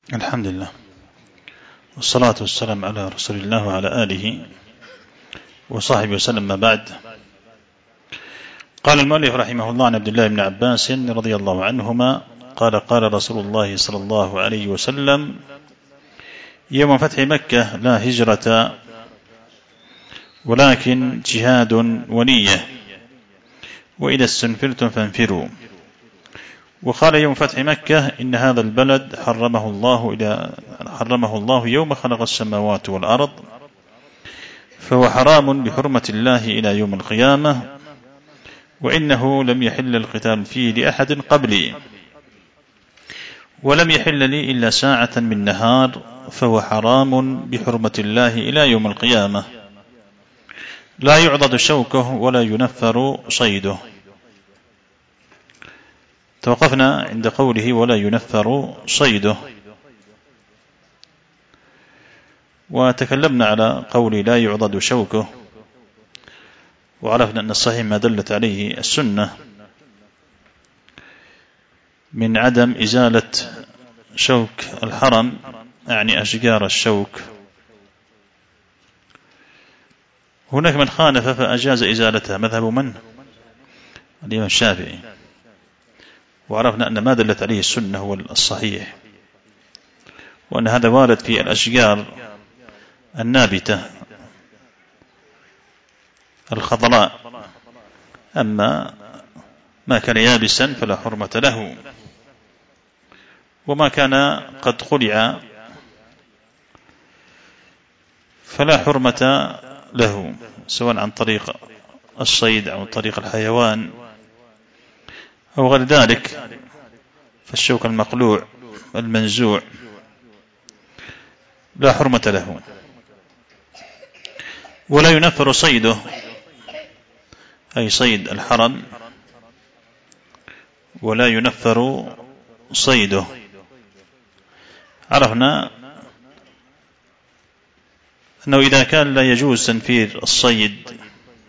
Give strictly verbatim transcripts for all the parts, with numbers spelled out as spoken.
الحمد لله والصلاة والسلام على رسول الله وعلى آله وصحبه وسلم. ما بعد، قال المؤلف رحمه الله عن عبد الله بن عباس رضي الله عنهما قال قال رسول الله صلى الله عليه وسلم يوم فتح مكة: لا هجرة ولكن جهاد ونية، وإذا استنفرتم فانفروا. وقال يوم فتح مكة: إن هذا البلد حرمه الله إلى حرمه الله يوم خلق السماوات والأرض، فهو حرام بحرمة الله إلى يوم القيامة، وإنه لم يحل القتال فيه لأحد قبلي، ولم يحل لي إلا ساعة من نهار، فهو حرام بحرمة الله إلى يوم القيامة، لا يعضد شوكه ولا ينفر صيده. توقفنا عند قوله ولا ينفر صيده، وتكلمنا على قول لا يعضد شوكه، وعرفنا أن الصحيح ما دلت عليه السنة من عدم إزالة شوك الحرم، يعني أشجار الشوك. هناك من خالف فأجاز إزالتها، مذهب من؟ الإمام الشافعي. وعرفنا أن ما دلت عليه السنة هو الصحيح، وأن هذا وارد في الأشجار النابتة الخضراء، أما ما كان يابسا فلا حرمة له، وما كان قد قلع فلا حرمة له، سواء عن طريق الصيد أو عن طريق الحيوان أو غير ذلك. فالشوك المقلوع المنزوع لا حرمة له. ولا ينفر صيده، أي صيد الحرم، ولا ينفر صيده. عرفنا أنه إذا كان لا يجوز تنفير الصيد،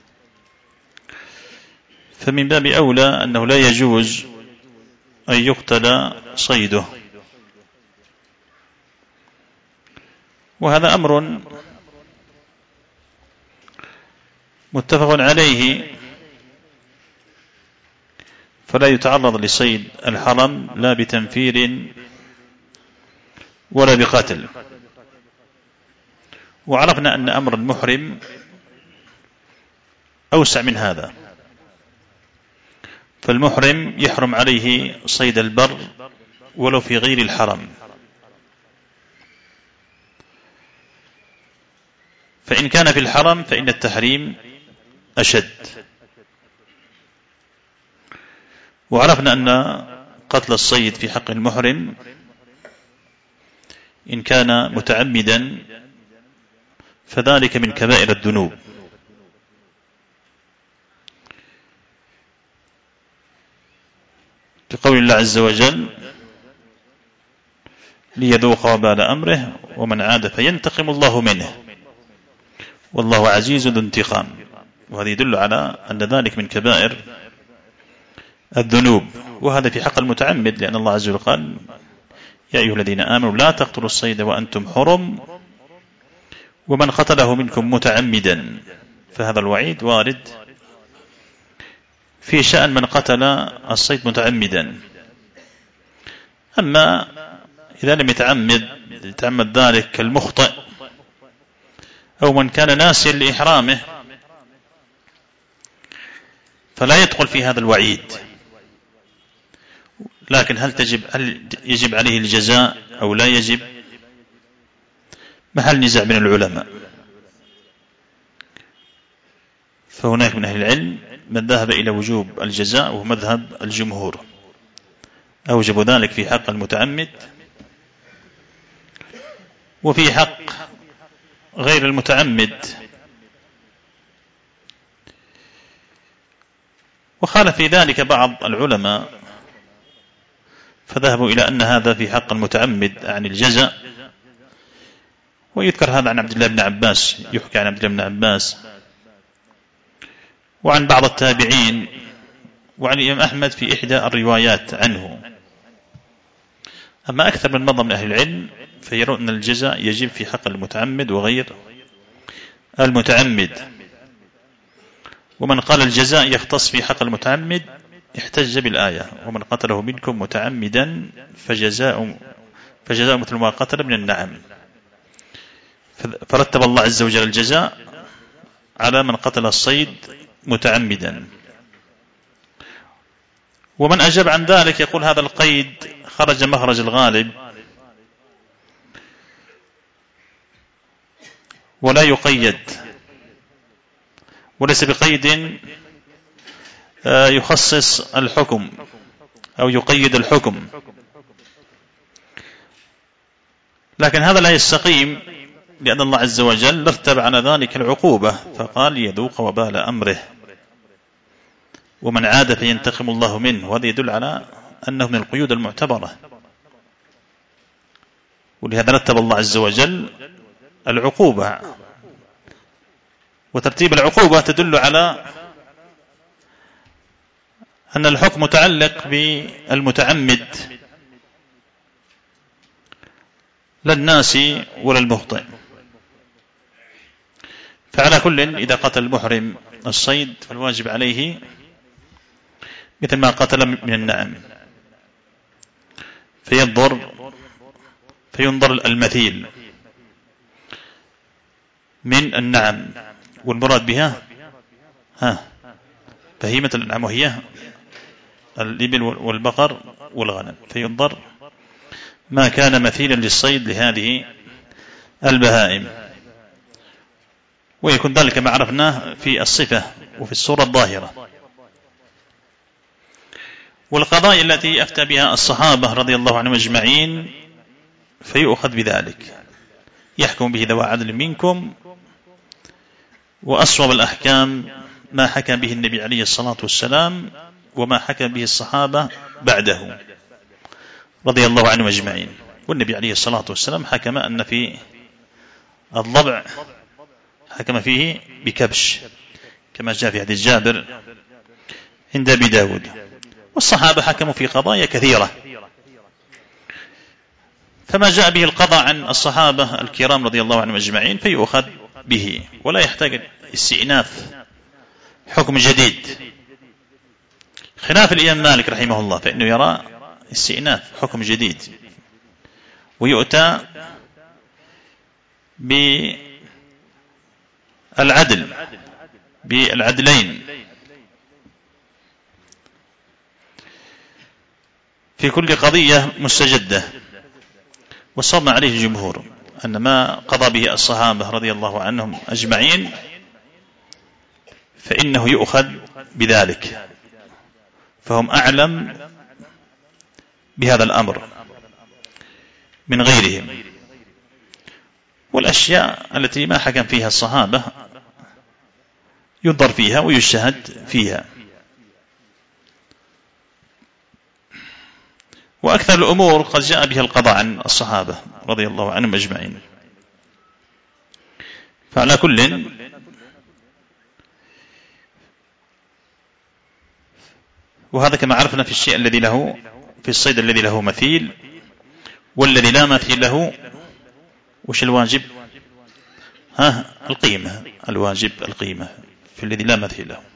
فمن باب أولى أنه لا يجوز أن يقتل صيده، وهذا أمر متفق عليه، فلا يتعرض لصيد الحرم لا بتنفير ولا بقتل. وعرفنا أن أمر المحرم أوسع من هذا، فالمحرم يحرم عليه صيد البر ولو في غير الحرم، فإن كان في الحرم فإن التحريم أشد. وعرفنا أن قتل الصيد في حق المحرم إن كان متعمدا فذلك من كبائر الذنوب، لقول الله عز وجل: ليذوق وبال أمره ومن عاد فينتقم الله منه والله عزيز ذو انتقام. وهذا يدل على أن ذلك من كبائر الذنوب، وهذا في حق المتعمد، لأن الله عز وجل قال: يا أيها الذين آمنوا لا تقتلوا الصيد وأنتم حرم ومن قتله منكم متعمدا. فهذا الوعيد وارد في شأن من قتل الصيد متعمدا. أما إذا لم يتعمد يتعمد ذلك كالمخطئ أو من كان ناسيا لإحرامه، فلا يدخل في هذا الوعيد. لكن هل تجب هل يجب عليه الجزاء أو لا يجب؟ محل نزاع بين العلماء. فهناك من أهل العلم من ذهب إلى وجوب الجزاء، وهو مذهب الجمهور، أوجب ذلك في حق المتعمد وفي حق غير المتعمد. وخالف في ذلك بعض العلماء فذهبوا إلى أن هذا في حق المتعمد عن الجزاء. ويذكر هذا عن عبد الله بن عباس، يحكى عن عبد الله بن عباس وعن بعض التابعين وعن الإمام أحمد في إحدى الروايات عنه أما أكثر من مضى من أهل العلم فيرون أن الجزاء يجب في حق المتعمد وغير المتعمد. ومن قال الجزاء يختص في حق المتعمد احتج بالآية: ومن قتله منكم متعمدا فجزاء فجزاء مثل ما قتل من النعم. فرتب الله عز وجل الجزاء على من قتل الصيد متعمدا. ومن أجاب عن ذلك يقول هذا القيد خرج مخرج الغالب ولا يقيد، وليس بقيد يخصص الحكم أو يقيد الحكم، لكن هذا لا يستقيم، لأن الله عز وجل رتب على ذلك العقوبة فقال يذوق وبال أمره، ومن عاد فينتقم الله منه. وهذا يدل على أنه من القيود المعتبرة، ولهذا رتب الله عز وجل العقوبة. وترتيب العقوبة تدل على أن الحكم متعلق بالمتعمد لا الناس ولا المخطئ. فعلى كل إذا قتل المحرم الصيد فالواجب عليه مثل ما قتل من النعم، فينظر فينظر المثيل من النعم، والمراد بها ها بهيمة الأنعام وهي الإبل والبقر والغنم، فينظر ما كان مثيلا للصيد لهذه البهائم، ويكون ذلك ما عرفناه في الصفة وفي الصورة الظاهرة. والقضايا التي أفتى بها الصحابة رضي الله عنهم أجمعين فيؤخذ بذلك، يحكم به ذوى عدل منكم، وأصوب الأحكام ما حكم به النبي عليه الصلاة والسلام وما حكم به الصحابة بعده رضي الله عنهم أجمعين. والنبي عليه الصلاة والسلام حكم أن في الضبع حكم فيه بكبش كما جاء في حديث جابر عند أبي داود، والصحابة حكموا في قضايا كثيرة. فما جاء به القضاء عن الصحابة الكرام رضي الله عنهم أجمعين فيؤخذ به، ولا يحتاج استئناف حكم جديد، خلاف الإمام مالك رحمه الله فإنه يرى استئناف حكم جديد، ويؤتى بالعدل بالعدلين في كل قضية مستجدة. وصلنا عليه الجمهور أن ما قضى به الصحابة رضي الله عنهم أجمعين فإنه يؤخذ بذلك، فهم أعلم بهذا الأمر من غيرهم. والأشياء التي ما حكم فيها الصحابة ينظر فيها ويجتهد فيها. وأكثر الأمور قد جاء بها القضاء عن الصحابة رضي الله عنهم أجمعين. فعلى كل وهذا كما عرفنا في الشيء الذي له في الصيد الذي له مثيل والذي لا مثيل له، وش الواجب؟ ها القيمة، الواجب القيمة في الذي لا مثيل له.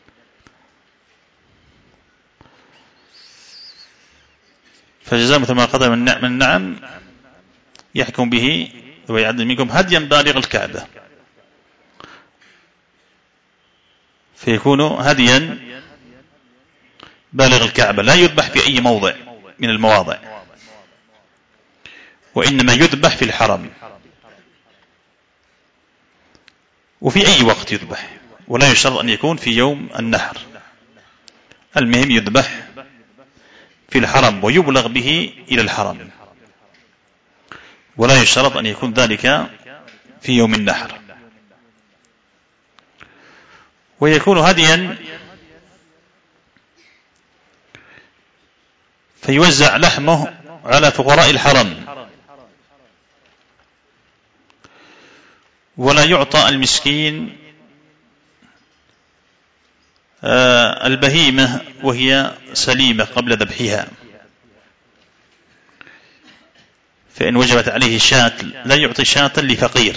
فجزاء مثل ما قدر من النعم يحكم به ويعدل منكم هديا بالغ الكعبة، فيكون هديا بالغ الكعبة، لا يذبح في أي موضع من المواضع، وإنما يذبح في الحرم وفي أي وقت يذبح، ولا يشترط أن يكون في يوم النحر، المهم يذبح في الحرم ويبلغ به إلى الحرم، ولا يشترط أن يكون ذلك في يوم النحر. ويكون هديا فيوزع لحمه على فقراء الحرم، ولا يعطى المسكين البهيمة وهي سليمة قبل ذبحها، فإن وجبت عليه شاة لا يعطي شاة لفقير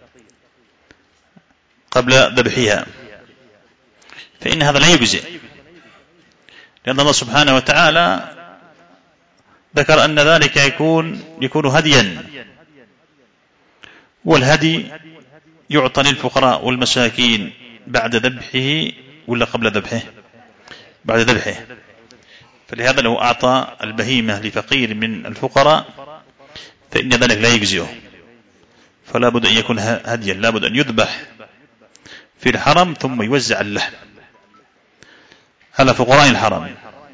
قبل ذبحها، فإن هذا لا يجزئ، لأن الله سبحانه وتعالى ذكر أن ذلك يكون يكون هديا، والهدي يعطى للفقراء والمساكين بعد ذبحه ولا قبل ذبحه؟ بعد ذبحه. فلهذا لو أعطى البهيمة لفقير من الفقراء فإن ذلك لا يجزئه، فلا بد أن يكون هديا، لا بد أن يذبح في الحرم ثم يوزع اللحم على فقراء الحرم.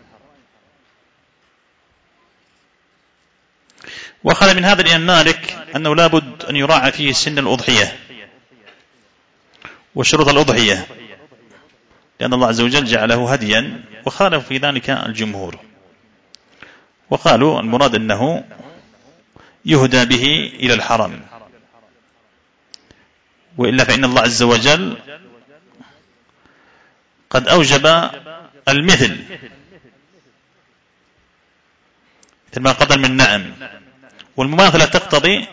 وأخذ من هذا الإمام مالك أنه لا بد أن يراعى فيه سن الأضحية وشروط الأضحية، لأن الله عز وجل جعله هديا، وخالف في ذلك الجمهور، وقالوا المراد أنه يهدى به إلى الحرم، وإلا فإن الله عز وجل قد أوجب المثل مثل ما قدر من نعم، والمماثلة تقتضي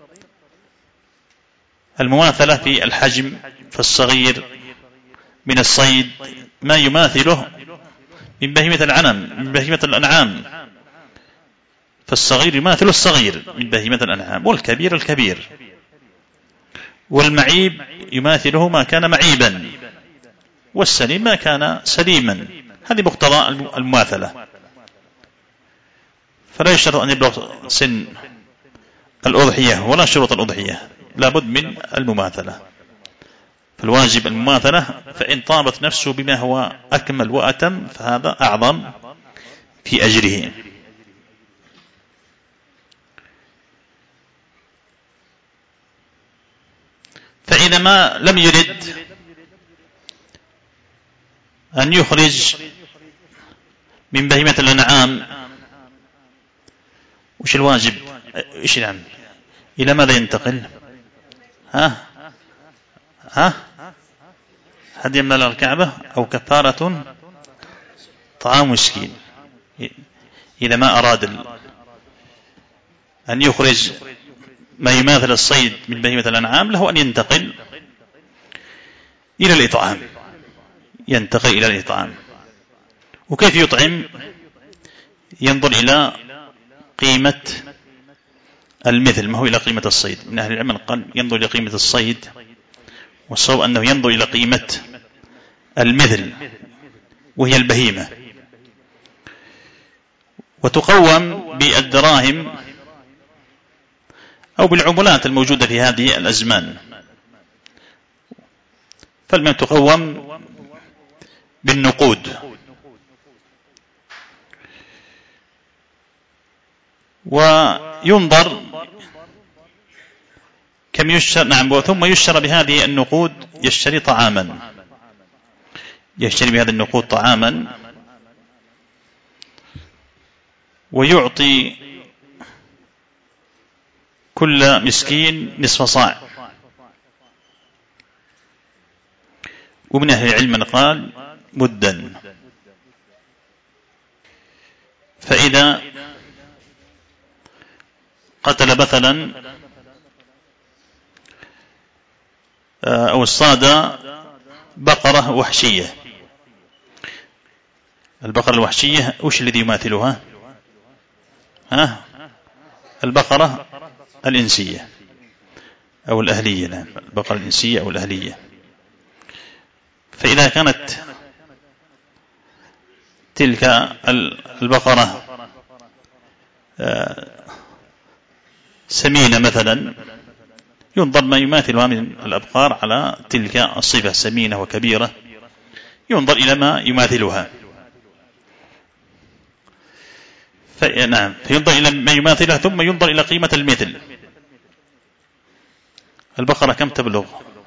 المماثلة في الحجم، فالصغير من الصيد ما يماثله من بهيمة الأنعام من بهيمة الأنعام فالصغير يماثل الصغير من بهيمة الأنعام، والكبير الكبير، والمعيب يماثله ما كان معيبا، والسليم ما كان سليما. هذه مقتضى المماثلة، فلا يشترط أن يبلغ سن الأضحية ولا شروط الأضحية، لا بد من المماثلة، فالواجب المماثلة، فإن طابت نفسه بما هو أكمل وأتم فهذا أعظم في أجره. فإذا ما لم يرد أن يخرج من بهيمة الأنعام وش الواجب؟ إيش يعني؟ إلى ماذا ينتقل؟ ها ها هدي من الكعبة أو كفارة طعام مسكين. إذا ما أراد أن يخرج ما يماثل الصيد من بهيمة الأنعام له أن ينتقل إلى الإطعام، ينتقل إلى الإطعام. وكيف يطعم؟ ينظر إلى قيمة المثل، ما هو إلى قيمة الصيد. من أهل العلم قال ينظر إلى قيمة الصيد، والصواب أنه ينظر إلى قيمة المثل وهي البهيمة، وتقوم بالدراهم أو بالعملات الموجودة في هذه الأزمان، فالمهم تقوم بالنقود. وينظر كم يشترى، نعم، ثم يشترى بهذه النقود، يشتري طعاما، يشتري بهذه النقود طعاما، ويعطي كل مسكين نصف صاع. ومن أهل العلم قال مدا. فإذا قتل مثلا أو اصطاد بقرة وحشية، البقرة الوحشية وش الذي يماثلها؟ ها؟ البقرة الإنسية أو الأهلية، نعم، البقرة الإنسية أو الأهلية. فإذا كانت تلك البقرة سمينة مثلا، ينظر ما يماثلها من الأبقار على تلك الصفة، سمينة وكبيرة، ينظر إلى ما يماثلها، نعم، فينظر إلى ما يماثلها، ثم ينظر إلى قيمة المثل. البقرة كم تبلغ؟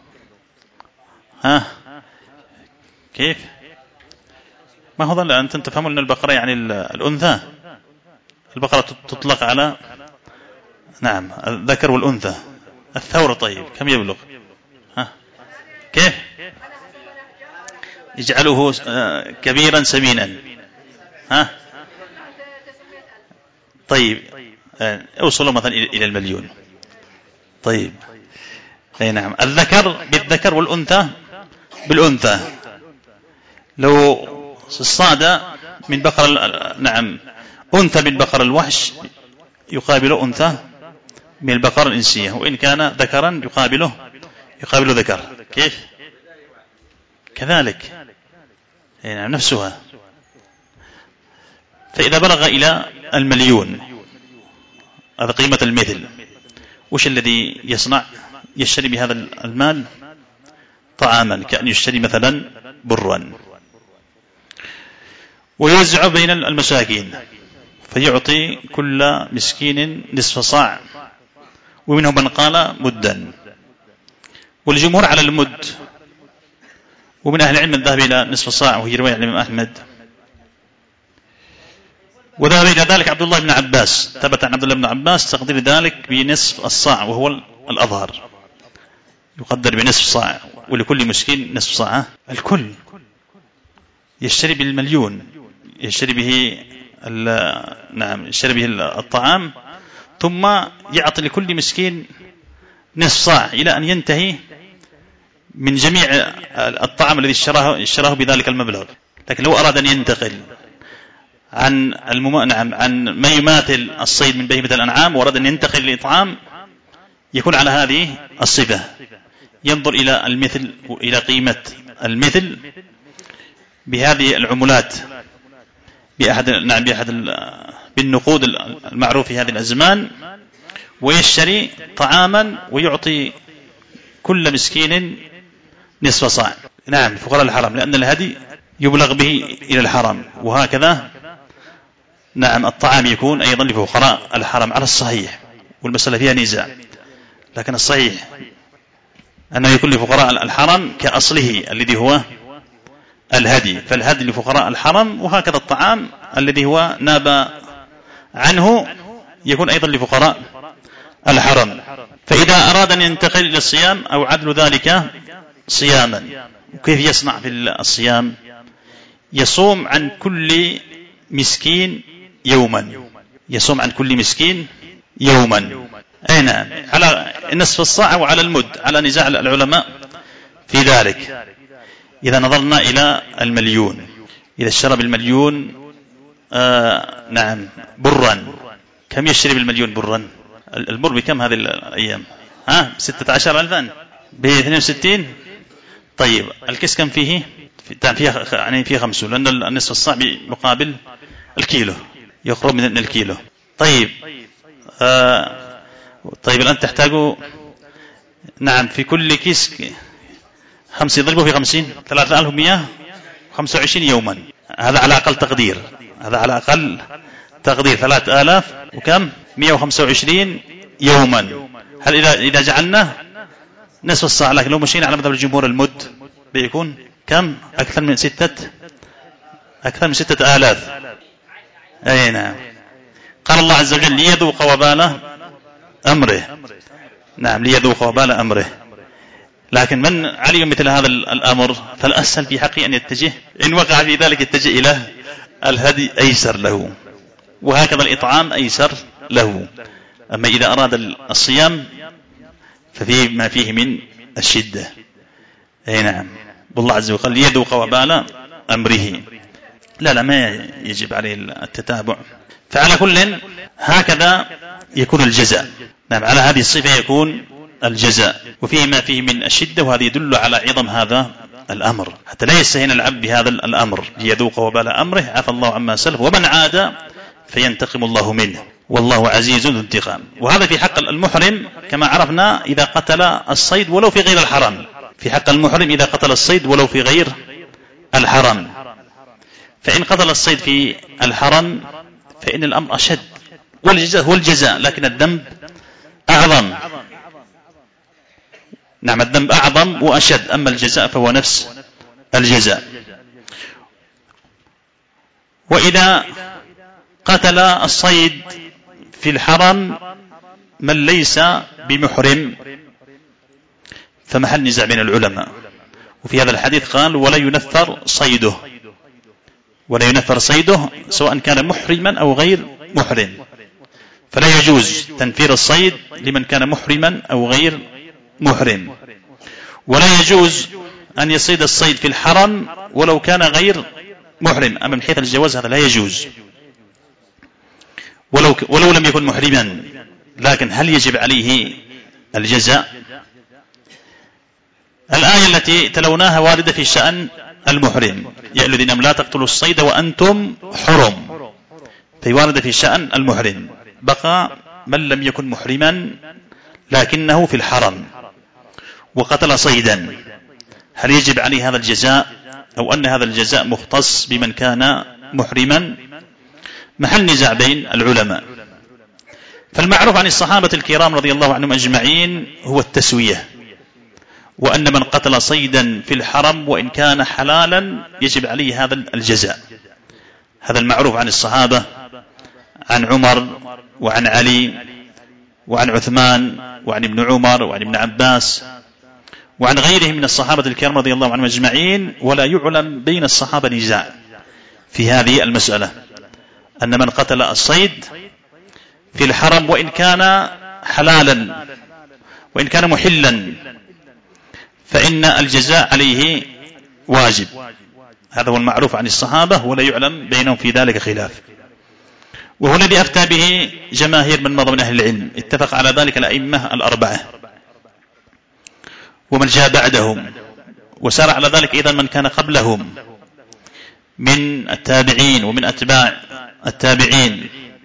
ها؟ كيف؟ ما هو ظل أنتم تفهمون أن البقرة يعني الأنثى، البقرة تطلق على، نعم، الذكر والأنثى. الثور طيب كم يبلغ؟ ها؟ كيف؟ يجعله كبيرا سمينا. ها؟ طيب أوصلوا مثلا إلى المليون. طيب أي نعم. الذكر بالذكر والأنثى بالأنثى. لو الصاد من بقر نعم أنثى من بقر الوحش يقابل أنثى من البقر الإنسية، وإن كان ذكرا يقابله يقابل ذكر. كيف؟ كذلك يعني نفسها. فإذا بلغ إلى المليون هذا قيمة المثل، وش الذي يصنع؟ يشتري بهذا المال طعاما، كأن يشتري مثلا برا ويوزع بين المساكين، فيعطي كل مسكين نصف صاع، ومنهم من قال مدا، والجمهور على المد، ومن أهل العلم الذهب إلى نصف صاع، وهي رواية عن الإمام أحمد. وذهب إلى ذلك عبد الله بن عباس، ثبت عن عبد الله بن عباس تقدير ذلك بنصف الصاع، وهو الأظهر، يقدر بنصف صاع، ولكل مسكين نصف صاع. الكل يشتري بالمليون، يشتري به نعم يشتري به الطعام، ثم يعطي لكل مسكين نصف صاع إلى أن ينتهي من جميع الطعام الذي اشتراه اشتراه بذلك المبلغ. لكن لو أراد أن ينتقل عن المم... نعم عن ما يماثل الصيد من بهيمة الأنعام، وأراد أن ينتقل للإطعام، يكون على هذه الصفة، ينظر إلى المثل وإلى قيمة المثل بهذه العملات، بأحد نعم بأحد بالنقود المعروف في هذه الأزمان، ويشتري طعاما ويعطي كل مسكين نصف صاع. نعم فقراء الحرم، لأن الهدي يبلغ به إلى الحرم، وهكذا نعم الطعام يكون أيضا لفقراء الحرم على الصحيح، والمسألة فيها نزاع، لكن الصحيح أنه يكون لفقراء الحرم كأصله الذي هو الهدي، فالهدي لفقراء الحرم، وهكذا الطعام الذي هو ناب عنه يكون أيضا لفقراء الحرم. فإذا أراد أن ينتقل إلى الصيام أو عدل ذلك صياما، وكيف يصنع في الصيام؟ يصوم عن كل مسكين يوما، يصوم عن كل مسكين يوما. أي نعم، على نصف الصاع وعلى المد، على نزاع العلماء في ذلك. إذا نظرنا إلى المليون، إذا اشترى بالمليون آه نعم برا، كم يشتري بالمليون برا؟ البر بكم هذه الأيام؟ ها ستة عشر ألفا باثنين وستين. طيب الكيس كم فيه؟ فيه يعني فيه خمسة، لأن النصف الصاع مقابل الكيلو، يقرب من الكيلو. طيب آه طيب الآن تحتاجوا نعم في كل كيس خمسة، يضربوا في خمسين، ثلاثة آلاف ومئة وخمسة وعشرين يوما. هذا على أقل تقدير، هذا على أقل تقدير ثلاثة آلاف وكم مئة وخمسة وعشرين يوما. هل إذا إذا جعلنا نصف الصاع، لكن لو مشينا على مذهب الجمهور المد بيكون كم؟ أكثر من ستة أكثر من ستة آلاف. أي نعم. قال الله عز وجل ليذوق وبال أمره. نعم ليذوق وبال أمره. لكن من علم مثل هذا الأمر فالأسهل في حقه أن يتجه، إن وقع في ذلك يتجه إلى الهدي أيسر له، وهكذا الإطعام أيسر له. أما إذا أراد الصيام ففيه ما فيه من الشدة. أي نعم. بالله عز وجل ليذوق وبال أمره. لا لا ما يجب عليه التتابع. فعلى كل هكذا يكون الجزاء. نعم على هذه الصفة يكون الجزاء، وفيه ما فيه من الشدة، وهذا يدل على عظم هذا الأمر، حتى لا يستهين العبد بهذا الأمر. ليذوق وبال أمره، عفى الله عما سلف، ومن عاد فينتقم الله منه، والله عزيز ذو انتقام. وهذا في حق المحرم كما عرفنا إذا قتل الصيد ولو في غير الحرم، في حق المحرم إذا قتل الصيد ولو في غير الحرم. فإن قتل الصيد في الحرم فإن الأمر أشد، والجزاء هو الجزاء، لكن الذنب أعظم. نعم الذنب أعظم وأشد، أما الجزاء فهو نفس الجزاء. وإذا قتل الصيد في الحرم من ليس بمحرم فمحل نزاع بين العلماء. وفي هذا الحديث قال ولا ينفر صيده، ولا ينفر صيده سواء كان محرما أو غير محرم. فلا يجوز تنفير الصيد لمن كان محرما أو غير محرم، ولا يجوز أن يصيد الصيد في الحرم ولو كان غير محرم. أما من حيث الجواز هذا لا يجوز ولو, ولو لم يكن محرما. لكن هل يجب عليه الجزاء؟ الآية التي تلوناها واردة في شأن المحرم، يا أيها الذين آمنوا لا تقتلوا الصيد وأنتم حرم، في واردة في شأن المحرم. بقى من لم يكن محرما لكنه في الحرم وقتل صيدا، هل يجب عليه هذا الجزاء أو أن هذا الجزاء مختص بمن كان محرما؟ محل نزاع بين العلماء. فالمعروف عن الصحابة الكرام رضي الله عنهم أجمعين هو التسوية، وأن من قتل صيدا في الحرم وإن كان حلالا يجب عليه هذا الجزاء. هذا المعروف عن الصحابة، عن عمر وعن علي وعن عثمان وعن ابن عمر وعن ابن عباس وعن غيرهم من الصحابة الكرام رضي الله عنهم أجمعين. ولا يعلم بين الصحابة نزاع في هذه المسألة، أن من قتل الصيد في الحرم وإن كان حلالا وإن كان محلا فإن الجزاء عليه واجب. هذا هو المعروف عن الصحابة ولا يعلم بينهم في ذلك خلاف، وهو الذي أفتى به جماهير من مضى من أهل العلم. اتفق على ذلك الأئمة الأربعة ومن جاء بعدهم، وسار على ذلك أيضا من كان قبلهم من التابعين ومن أتباع التابعين.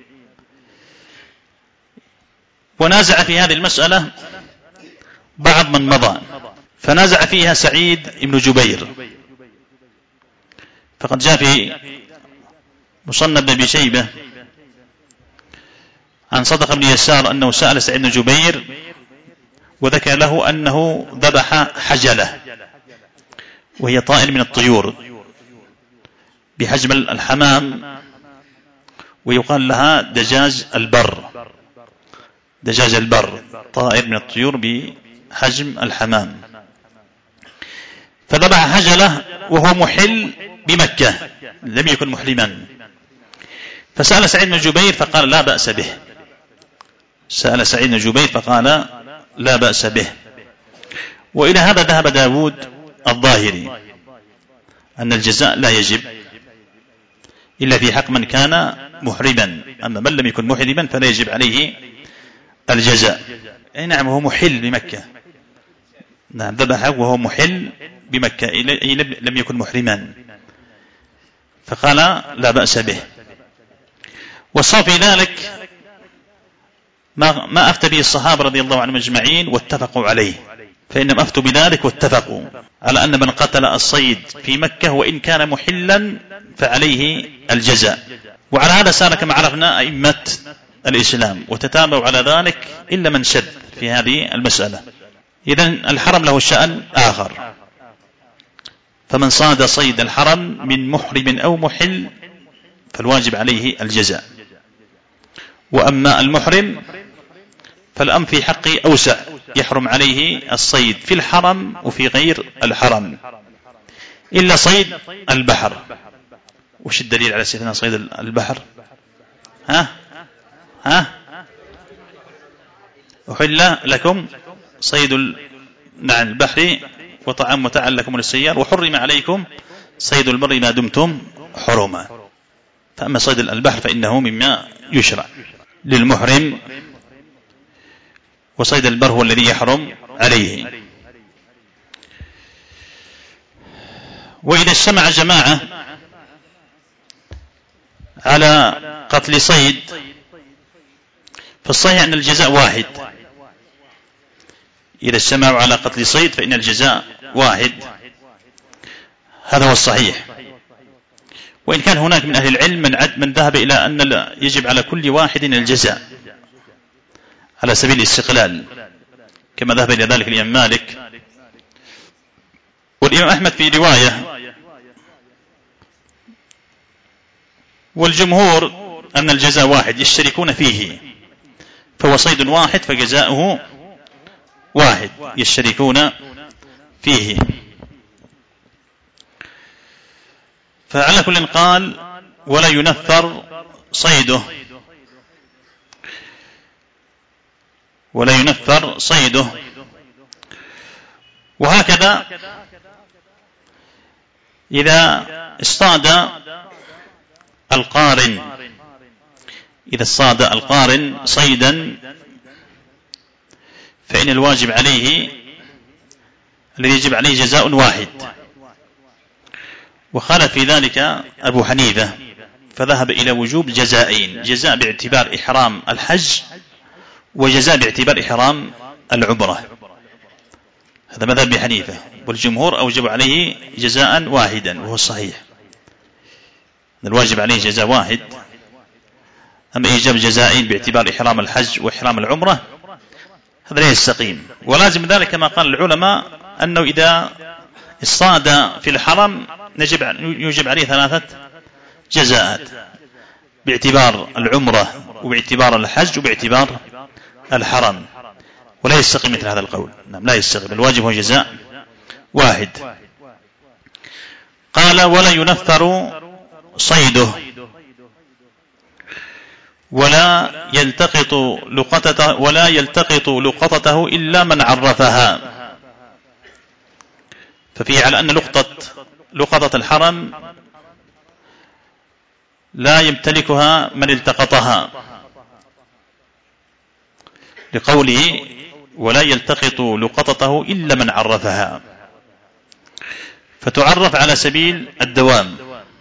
ونازع في هذه المسألة بعض من مضى، فنازع فيها سعيد بن جبير، فقد جاء في مصنف ابن شيبة عن صدق بن يسار أنه سأل سعيد بن جبير وذكر له أنه ذبح حجلة، وهي طائر من الطيور بحجم الحمام، ويقال لها دجاج البر. دجاج البر طائر من الطيور بحجم الحمام، فذبح حجلة وهو محل بمكة، لم يكن محرما. فسأل سعيد بن جبير فقال لا بأس به. سأل سعيد بن جبير فقال لا بأس به. وإلى هذا ذهب داود الظاهري، أن الجزاء لا يجب إلا في حق من كان محرما، أما من لم يكن محرما فلا يجب عليه الجزاء. أي نعم، هو محل بمكة. نعم، ذبحه وهو محل بمكة، أي لم يكن محرما، فقال لا بأس به. والصواب في ذلك ما, ما أفتى به الصحابة رضي الله عنهم أجمعين واتفقوا عليه، فإنهم أفتوا بذلك واتفقوا على أن من قتل الصيد في مكة وإن كان محلا فعليه الجزاء. وعلى هذا سار كما عرفنا أئمة الإسلام، وتتابعوا على ذلك إلا من شذ في هذه المسألة. إذن الحرم له شأن آخر، فمن صاد صيد الحرم من محرم أو محل فالواجب عليه الجزاء. وأما المحرم فالأمر في حقه أوسع، يحرم عليه الصيد في الحرم وفي غير الحرم إلا صيد البحر. وش الدليل على استثناء صيد البحر؟ ها ها أحل لكم صيد نعم البحر وطعام متاع لكم للسيار وحرم عليكم صيد البر ما دمتم حرما. فأما صيد البحر فإنه مما يشرع للمحرم، وصيد البر هو الذي يحرم عليه. وإذا اجتمع جماعة على قتل صيد فالصحيح أن الجزاء واحد. إذا اجتمعوا على قتل صيد فإن الجزاء واحد، هذا هو الصحيح. وإن كان هناك من أهل العلم من, من ذهب إلى أن يجب على كل واحد الجزاء على سبيل الاستقلال، كما ذهب إلى ذلك الإمام مالك والإمام أحمد في رواية. والجمهور أن الجزاء واحد يشتركون فيه، فهو صيد واحد فجزاؤه واحد يشتركون فيه. فعلى كل قال ولا ينفر صيده. ولا ينفر صيده. وهكذا إذا اصطاد القارن إذا اصطاد القارن صيدا فإن الواجب عليه الذي يجب عليه جزاء واحد. وخالف في ذلك أبو حنيفة فذهب إلى وجوب جزائين: جزاء باعتبار إحرام الحج وجزاء باعتبار إحرام العمرة. هذا مذهب أبي حنيفة، والجمهور أوجب عليه جزاء واحدا وهو الصحيح، الواجب عليه جزاء واحد. أما إيجاب جزائين باعتبار إحرام الحج وإحرام العمرة هذا لا يستقيم. ولازم ذلك ما قال العلماء أنه إذا اصطاد في الحرم يجب عليه ثلاثة جزاءات باعتبار العمرة وباعتبار الحج وباعتبار الحرم، ولا يستقيم مثل هذا القول. نعم لا يستقيم، الواجب هو جزاء واحد. قال: ولا ينفر صيده ولا يلتقط لقطته ولا يلتقط لقطته إلا من عرفها. ففيه على أن لقطة لقطة الحرم لا يمتلكها من التقطها، لقوله: ولا يلتقط لقطته إلا من عرفها، فتعرف على سبيل الدوام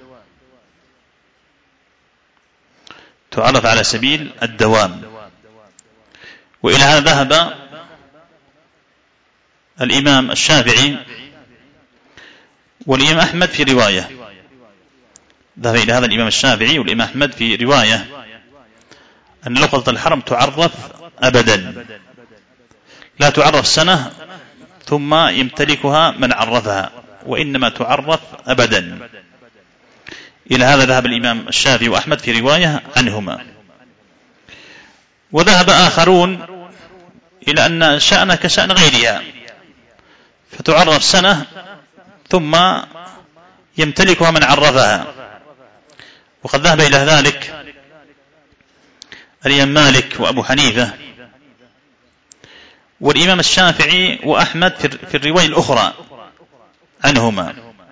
تعرف على سبيل الدوام. وإلى هذا ذهب الإمام الشافعي والإمام أحمد في رواية ذهب إلى هذا الإمام الشافعي والإمام أحمد في رواية أن لقطة الحرم تعرف أبدا، لا تعرف سنة ثم يمتلكها من عرفها، وإنما تعرف أبدا. إلى هذا ذهب الإمام الشافعي وأحمد في رواية عنهما. وذهب آخرون إلى أن شأن كشأن غيرها، فتعرف سنة ثم يمتلكها من عرفها. وقد ذهب إلى ذلك الإمام مالك وأبو حنيفة والإمام الشافعي وأحمد في الرواية الأخرى عنهما.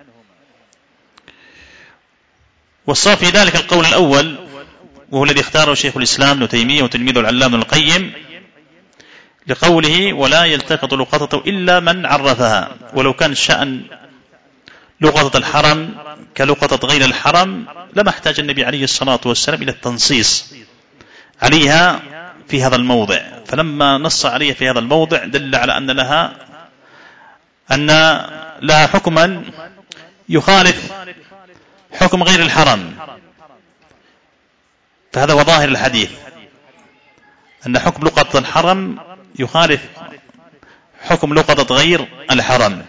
والصواب في ذلك القول الأول، وهو الذي اختاره شيخ الإسلام ابن تيمية وتلميذه العلامة ابن القيم، لقوله: ولا يلتقط لقطته إلا من عرفها. ولو كان شأن لقطة الحرم كلقطة غير الحرم لما احتاج النبي عليه الصلاة والسلام إلى التنصيص عليها في هذا الموضع، فلما نص عليها في هذا الموضع دل على أن لها أن لها حكما يخالف حكم غير الحرم. فهذا هو ظاهر الحديث، أن حكم لقطة الحرم يخالف حكم لقطة غير الحرم.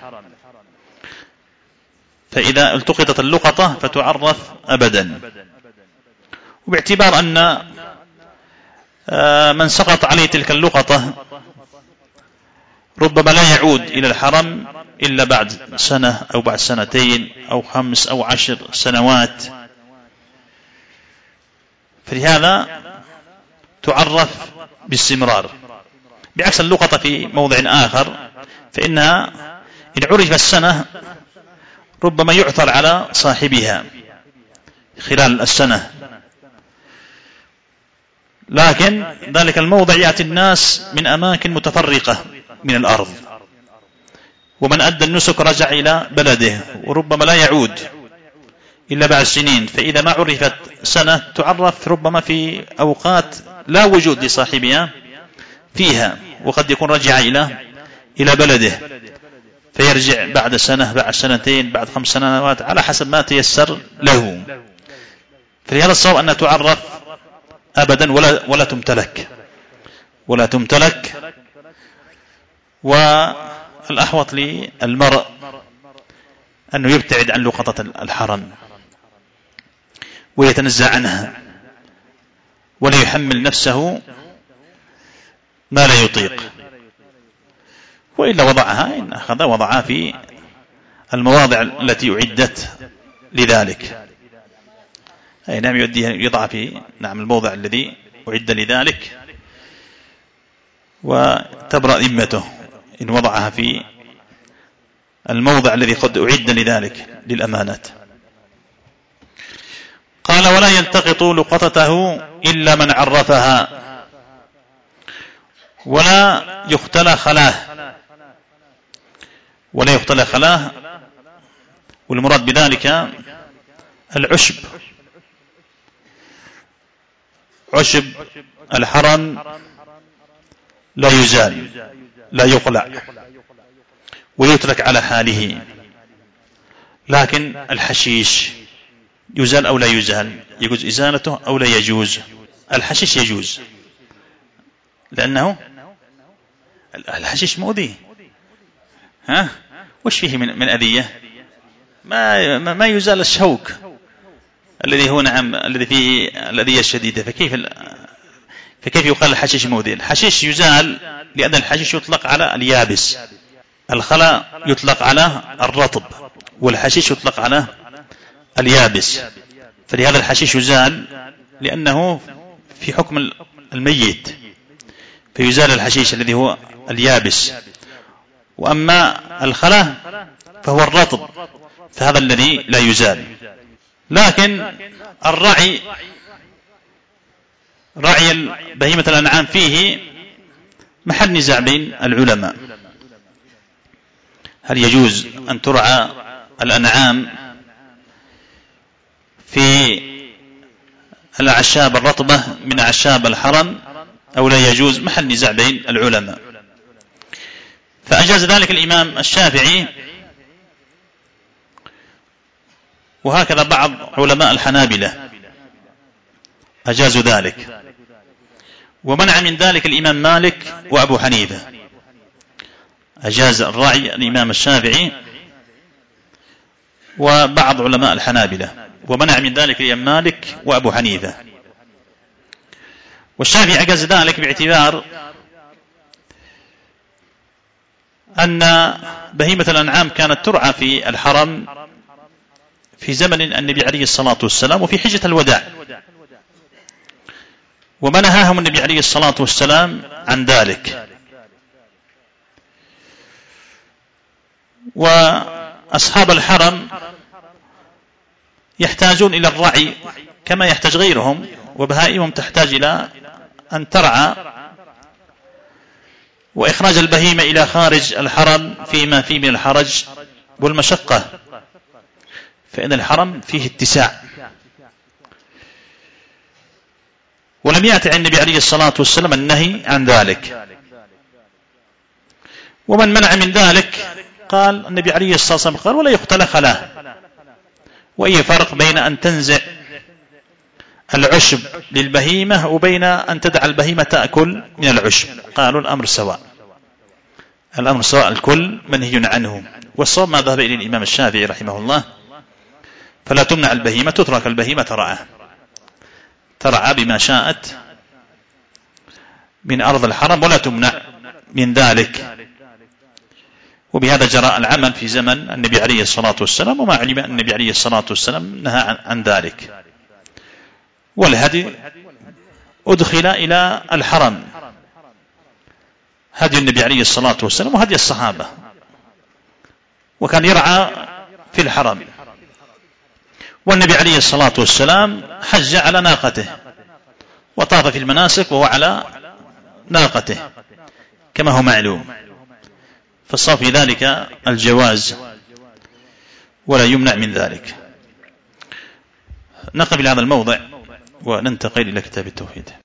فإذا التقطت اللقطة فتعرف أبدا. وباعتبار أن من سقط عليه تلك اللقطة ربما لا يعود إلى الحرم إلا بعد سنة أو بعد سنتين أو خمس أو عشر سنوات، فلهذا تعرف باستمرار، بعكس اللقطة في موضع آخر فإنها إن عرف السنة ربما يعثر على صاحبها خلال السنة، لكن ذلك الموضع يأتي الناس من أماكن متفرقة من الأرض، ومن أدى النسك رجع إلى بلده وربما لا يعود إلا بعد سنين. فإذا ما عرفت سنة تعرف ربما في أوقات لا وجود لصاحبها فيها، وقد يكون رجع إلى إلى بلده فيرجع بعد سنة بعد سنتين بعد خمس سنوات على حسب ما تيسر له. فلهذا الصواب أن تعرف أبدا ولا ولا تمتلك ولا تمتلك والأحوط للمرء أنه يبتعد عن لقطة الحرم ويتنزع عنها ولا يحمل نفسه ما لا يطيق، وإلا وضعها إن أخذ وضعها في المواضع التي أعدت لذلك. أي نعم يؤديها يضع في نعم الموضع الذي أعد لذلك، وتبرأ ذمته إن وضعها في الموضع الذي قد أعد لذلك للأمانات. قال ولا يلتقط لقطته إلا من عرفها ولا يختلى خلاه، ولا يختلى خلاه، والمراد بذلك العشب، عشب الحرم لا يزال لا يقلع ويترك على حاله، لكن الحشيش يزال أو لا يزال، يجوز إزالته أو لا يجوز. الحشيش يجوز لأنه الحشيش مؤذي، ها وش فيه من من أذية؟ ما ما يزال الشوك الذي هو نعم الذي فيه الأذية الشديدة، فكيف فكيف يقال الحشيش مؤذي؟ الحشيش يزال لأن الحشيش يطلق على اليابس، الخلا يطلق على الرطب، والحشيش يطلق على اليابس، فلهذا الحشيش يزال لأنه في حكم الميت، فيزال الحشيش الذي هو اليابس. وأما الخلا فهو الرطب، فهذا الذي لا يزال. لكن الرعي، رعي بهيمة الأنعام فيه محل نزاع بين العلماء، هل يجوز أن ترعى الأنعام في الأعشاب الرطبة من أعشاب الحرم أو لا يجوز؟ محل نزاع بين العلماء. فأجاز ذلك الإمام الشافعي، وهكذا بعض علماء الحنابلة أجازوا ذلك، ومنع من ذلك الإمام مالك وأبو حنيفة. أجاز الرعي الإمام الشافعي وبعض علماء الحنابلة، ومنع من ذلك الإمام مالك وأبو حنيفة. والشافعي أجاز ذلك باعتبار أن بهيمة الأنعام كانت ترعى في الحرم في زمن النبي عليه الصلاة والسلام وفي حجة الوداع، وما نهاهم النبي عليه الصلاة والسلام عن ذلك. وأصحاب الحرم يحتاجون إلى الرعي كما يحتاج غيرهم، وبهائمهم تحتاج إلى أن ترعى، وإخراج البهيمة إلى خارج الحرم فيما فيه من الحرج والمشقة، فإن الحرم فيه اتساع. ولم يأتي عن النبي عليه الصلاة والسلام النهي عن ذلك. ومن منع من ذلك قال النبي عليه الصلاة والسلام قال ولا يختلى خلاه. وأي فرق بين أن تنزع العشب للبهيمة وبين أن تدع البهيمة تأكل من العشب؟ قالوا الأمر سواء، الأمر سواء، الكل منهي عنه. والصواب ما ذهب إلى الإمام الشافعي رحمه الله، فلا تمنع البهيمة، تترك البهيمة ترعى ترعى بما شاءت من أرض الحرم ولا تمنع من ذلك. وبهذا جرى العمل في زمن النبي عليه الصلاة والسلام، وما علم أن النبي عليه الصلاة والسلام نهى عن ذلك. والهدي أدخل إلى الحرم، هدي النبي عليه الصلاة والسلام وهدي الصحابة، وكان يرعى في الحرم. والنبي عليه الصلاة والسلام حج على ناقته وطاف في المناسك وهو على ناقته كما هو معلوم، فالصواب في ذلك الجواز ولا يمنع من ذلك. نقف إلى هذا الموضع وننتقل إلى كتاب التوحيد.